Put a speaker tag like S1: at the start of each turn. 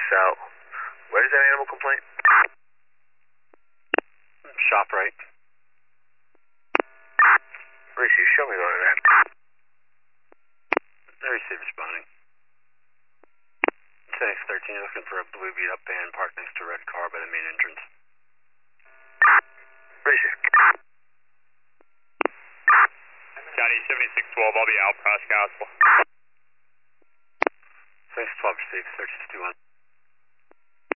S1: out. Where's that animal complaint?
S2: Shop right.
S1: Rishi, show me one of that.
S2: I received responding. Tenix 13, looking for a blue beat up van parked next to a red car by the main entrance.
S1: Rishi.
S3: County 7612, I'll be out, Pascal.
S2: 7612 received, search is 2-1.